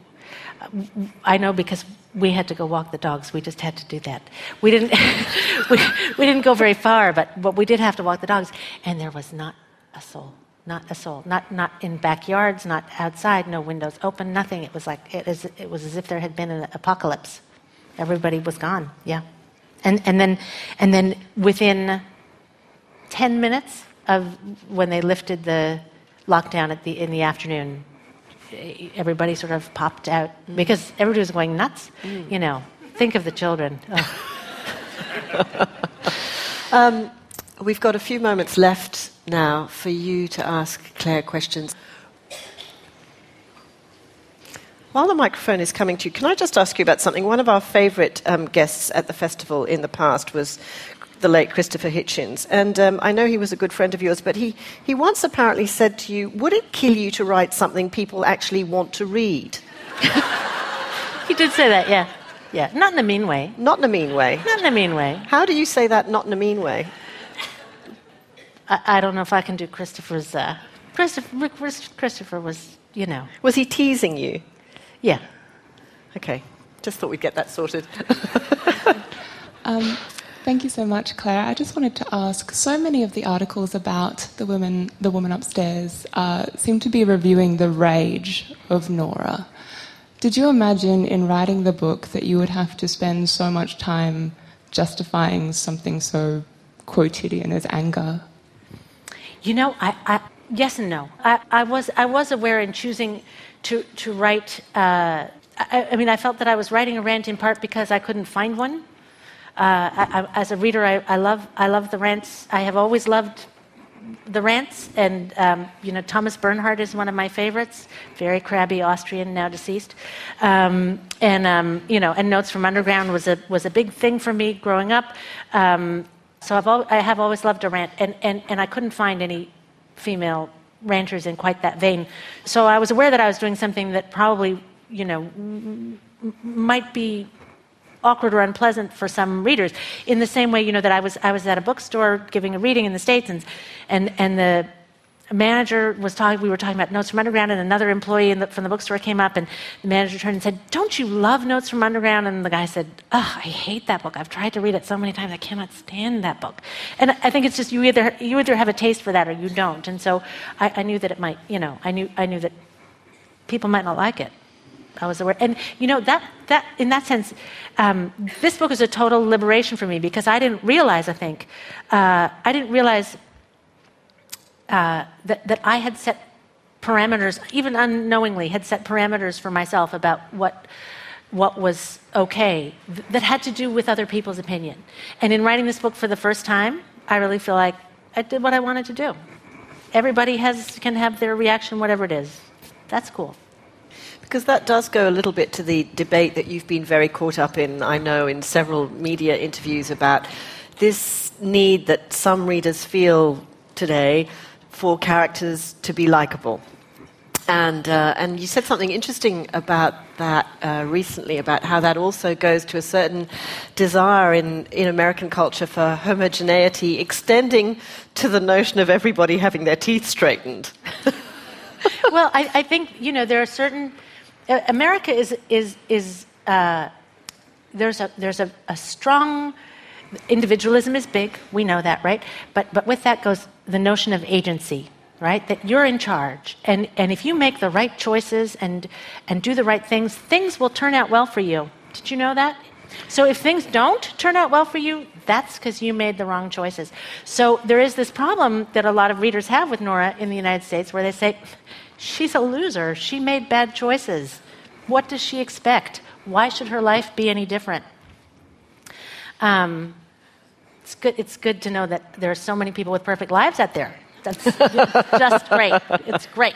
I know because we had to go walk the dogs. We just had to do that. We didn't we, we didn't go very far, but, but we did have to walk the dogs. And there was not a soul, not a soul, not not in backyards, not outside, no windows open, nothing. It was like it, is, it was as if there had been an apocalypse. Everybody was gone. Yeah, and and then and then within ten minutes of when they lifted the lockdown at the in the afternoon, everybody sort of popped out mm. because everybody was going nuts. Mm. You know, think of the children. Oh. um, we've got a few moments left now for you to ask Claire questions. While the microphone is coming to you, can I just ask you about something? One of our favourite um, guests at the festival in the past was the late Christopher Hitchens. And um, I know he was a good friend of yours, but he, he once apparently said to you, would it kill you to write something people actually want to read? He did say that, yeah. Yeah, not in a mean way. Not in a mean way? Not in a mean way. How do you say that, not in a mean way? I, I don't know if I can do Christopher's. Uh, Christopher, Christopher was, you know. Was he teasing you? Yeah. Okay. Just thought we'd get that sorted. um, thank you so much, Claire. I just wanted to ask, so many of the articles about the women, the woman upstairs uh, seem to be reviewing the rage of Nora. Did you imagine in writing the book that you would have to spend so much time justifying something so quotidian as anger? You know, I, I yes and no. I, I was I was aware in choosing to to write. Uh, I, I mean, I felt that I was writing a rant in part because I couldn't find one. Uh, I, I, as a reader, I, I love I love the rants. I have always loved the rants, and um, you know, Thomas Bernhard is one of my favorites. Very crabby Austrian, now deceased. Um, and um, you know, and Notes from Underground was a was a big thing for me growing up. Um, so I've al- I have always loved a rant, and, and, and I couldn't find any female ranters in quite that vein. So I was aware that I was doing something that probably, you know, m- might be awkward or unpleasant for some readers. In the same way, you know, that I was I was at a bookstore giving a reading in the States, and and, and the manager was talking. We were talking about Notes from Underground, and another employee in the, from the bookstore came up, and the manager turned and said, "Don't you love Notes from Underground?" And the guy said, "Oh, I hate that book. I've tried to read it so many times. I cannot stand that book." And I think it's just you either you either have a taste for that or you don't. And so I, I knew that it might, you know, I knew I knew that people might not like it. I was aware, and you know that that in that sense, um, this book is a total liberation for me because I didn't realize. I think uh, I didn't realize. Uh, that, that I had set parameters, even unknowingly, had set parameters for myself about what what was okay, th- that had to do with other people's opinion. And in writing this book for the first time, I really feel like I did what I wanted to do. Everybody has can have their reaction, whatever it is. That's cool. Because that does go a little bit to the debate that you've been very caught up in, I know, in several media interviews about this need that some readers feel today for characters to be likable. And uh, and you said something interesting about that uh, recently, about how that also goes to a certain desire in, in American culture for homogeneity, extending to the notion of everybody having their teeth straightened. Well, I, I think, you know, there are certain... Uh, America is... is, is uh, there's a there's a, a strong... Individualism is big, we know that, right? But but with that goes the notion of agency, right? That you're in charge. And and if you make the right choices and and do the right things, things will turn out well for you. Did you know that? So if things don't turn out well for you, that's because you made the wrong choices. So there is this problem that a lot of readers have with Nora in the United States where they say, she's a loser, she made bad choices. What does she expect? Why should her life be any different? Um, it's good. It's good to know that there are so many people with perfect lives out there. That's just great. It's great.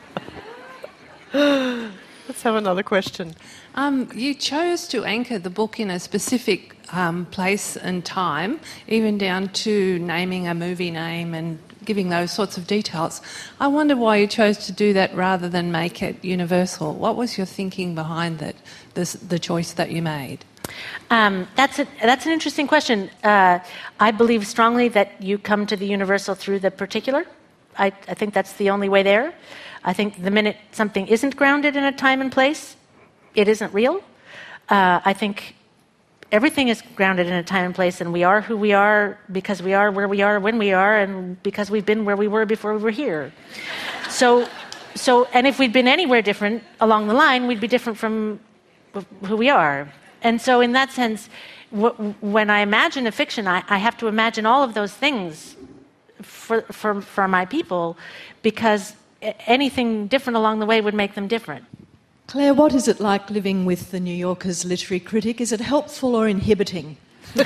Let's have another question. Um, you chose to anchor the book in a specific um, place and time, even down to naming a movie name and giving those sorts of details. I wonder why you chose to do that rather than make it universal. What was your thinking behind that? This, the choice that you made. Um, that's a, that's an interesting question. Uh, I believe strongly that you come to the universal through the particular. I, I think that's the only way there. I think the minute something isn't grounded in a time and place, it isn't real. Uh, I think everything is grounded in a time and place, and we are who we are because we are where we are when we are, and because we've been where we were before we were here. So, so, and if we'd been anywhere different along the line, we'd be different from who we are. And so in that sense, w- when I imagine a fiction, I, I have to imagine all of those things for, for, for my people, because anything different along the way would make them different. Claire, what is it like living with the New Yorker's literary critic? Is it helpful or inhibiting?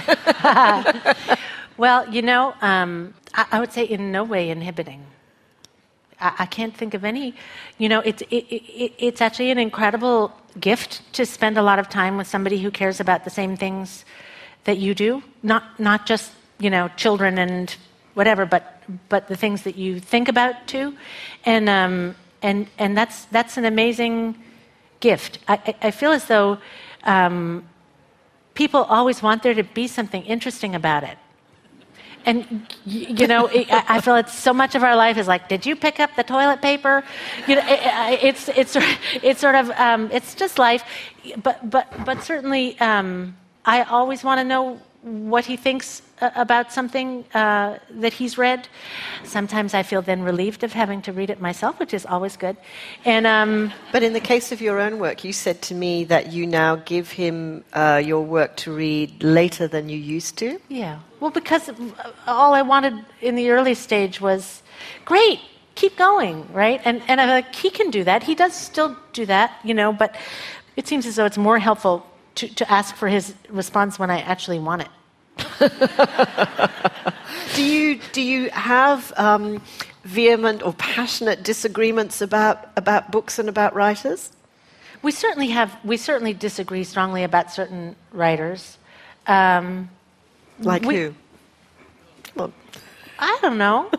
Well, you know, um, I, I would say in no way inhibiting. I, I can't think of any. You know, it's, it, it, it's actually an incredible gift to spend a lot of time with somebody who cares about the same things that you do. Not not just, you know, children and whatever, but but the things that you think about too. And um, and and that's that's an amazing gift. I, I feel as though um, people always want there to be something interesting about it. And, y- you know, it, I I feel it's so much of our life is like, did you pick up the toilet paper? You know, it, it's, it's, it's sort of, um, it's just life. But, but, but certainly, um, I always want to know what he thinks uh, about something uh, that he's read. Sometimes I feel then relieved of having to read it myself, which is always good. And um, But in the case of your own work, you said to me that you now give him uh, your work to read later than you used to. yeah, well, because all I wanted in the early stage was, great, keep going, right? And and I'm like, he can do that. He does still do that, you know, but it seems as though it's more helpful to, to ask for his response when I actually want it. Do you do you have um, vehement or passionate disagreements about about books and about writers? We certainly have. We certainly disagree strongly about certain writers. Um, Like we- who? Come on. I don't know.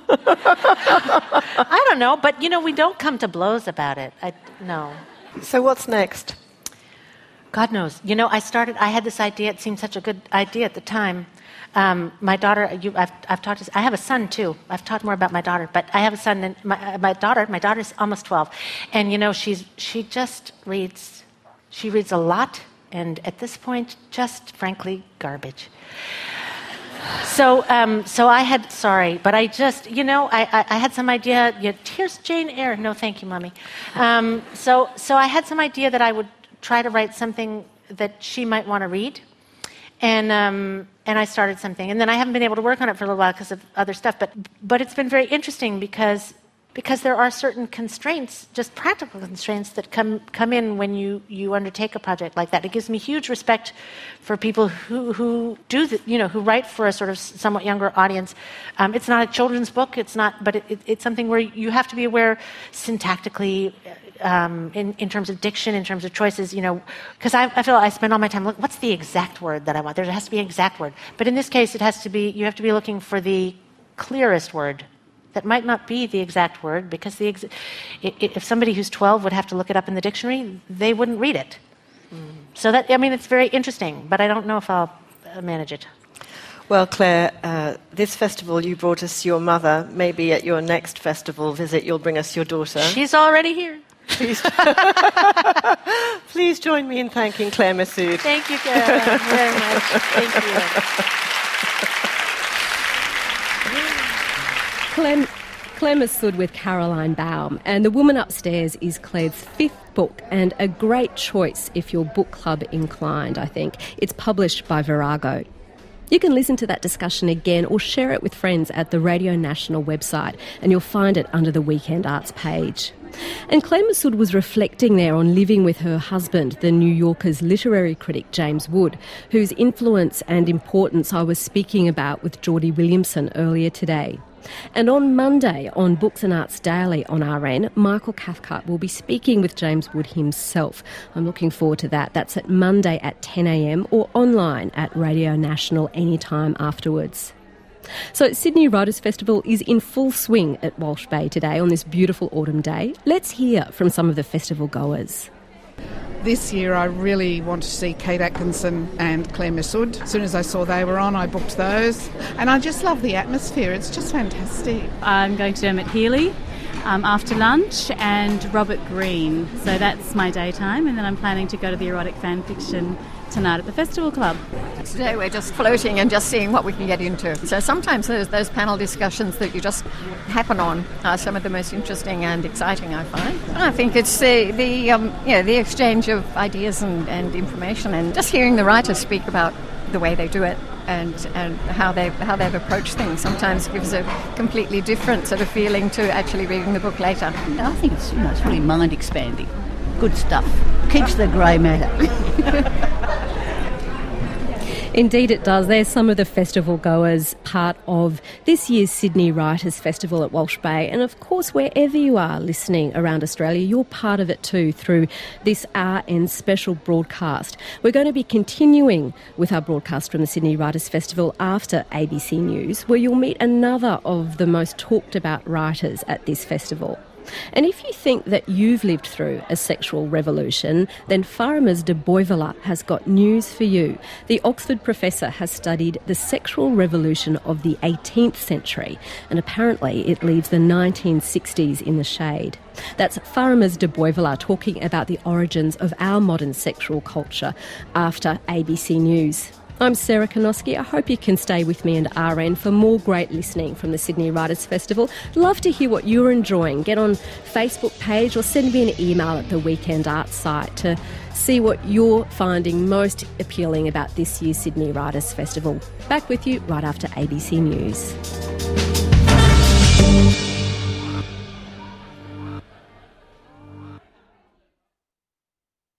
I don't know, but you know, we don't come to blows about it. I no. So what's next? God knows. You know, I started. I had this idea. It seemed such a good idea at the time. Um, my daughter. You, I've, I've taught. I have a son too. I've taught more about my daughter, but I have a son. And my, uh, my daughter. My daughter's almost twelve, and you know, she's she just reads. She reads a lot, and at this point, just frankly, garbage. So, um, so I had, sorry, but I just, you know, I, I, I had some idea, you know, here's Jane Eyre. No, thank you, Mommy. Um, so, so I had some idea that I would try to write something that she might want to read. And, um, and I started something. And then I haven't been able to work on it for a little while because of other stuff. But, but it's been very interesting because because there are certain constraints, just practical constraints, that come come in when you, you undertake a project like that. It gives me huge respect for people who who do the, you know who write for a sort of somewhat younger audience. Um, it's not a children's book. It's not, but it, it, it's something where you have to be aware syntactically, um, in in terms of diction, in terms of choices. You know, because I, I feel I spend all my time. Look, what's the exact word that I want? There has to be an exact word. But in this case, it has to be. You have to be looking for the clearest word. That might not be the exact word, because the ex- if somebody who's twelve would have to look it up in the dictionary, they wouldn't read it. Mm. So that, I mean, it's very interesting, but I don't know if I'll uh, manage it. Well, Claire, uh, this festival you brought us your mother. Maybe at your next festival visit you'll bring us your daughter. She's already here. Please, Please join me in thanking Claire Messud. Thank you, Caroline, very much. Thank you. Clem, Claire Messud with Caroline Baum, and The Woman Upstairs is Claire's fifth book and a great choice if you're book club inclined, I think. It's published by Virago. You can listen to that discussion again or share it with friends at the Radio National website, and you'll find it under the Weekend Arts page. And Claire Messud was reflecting there on living with her husband, the New Yorker's literary critic James Wood, whose influence and importance I was speaking about with Geordie Williamson earlier today. And on Monday, on Books and Arts Daily on R N, Michael Cathcart will be speaking with James Wood himself. I'm looking forward to that. That's at Monday at ten a.m. or online at Radio National anytime afterwards. So Sydney Writers' Festival is in full swing at Walsh Bay today on this beautiful autumn day. Let's hear from some of the festival goers. This year I really want to see Kate Atkinson and Claire Messud. As soon as I saw they were on, I booked those. And I just love the atmosphere. It's just fantastic. I'm going to Dermot Healy um, after lunch, and Robert Greene. So that's my daytime, and then I'm planning to go to the erotic fan fiction tonight at the Festival Club. Today we're just floating and just seeing what we can get into. So sometimes those, those panel discussions that you just happen on are some of the most interesting and exciting, I find. I think it's the, the um, you know, the exchange of ideas and, and information, and just hearing the writers speak about the way they do it and, and how, they, how they've approached things sometimes gives a completely different sort of feeling to actually reading the book later. I think it's, you know, it's really mind expanding. Good stuff. Keeps the grey matter. Indeed it does. There's some of the festival goers, part of this year's Sydney Writers' Festival at Walsh Bay. And of course, wherever you are listening around Australia, you're part of it too through this R N special broadcast. We're going to be continuing with our broadcast from the Sydney Writers' Festival after A B C News, where you'll meet another of the most talked about writers at this festival. And if you think that you've lived through a sexual revolution, then Faramarz de Beuvala has got news for you. The Oxford professor has studied the sexual revolution of the eighteenth century, and apparently it leaves the nineteen sixties in the shade. That's Faramarz de Beuvala talking about the origins of our modern sexual culture after A B C News. I'm Sarah Konoski. I hope you can stay with me and R N for more great listening from the Sydney Writers' Festival. Love to hear what you're enjoying. Get on Facebook page or send me an email at the Weekend Arts site to see what you're finding most appealing about this year's Sydney Writers' Festival. Back with you right after A B C News.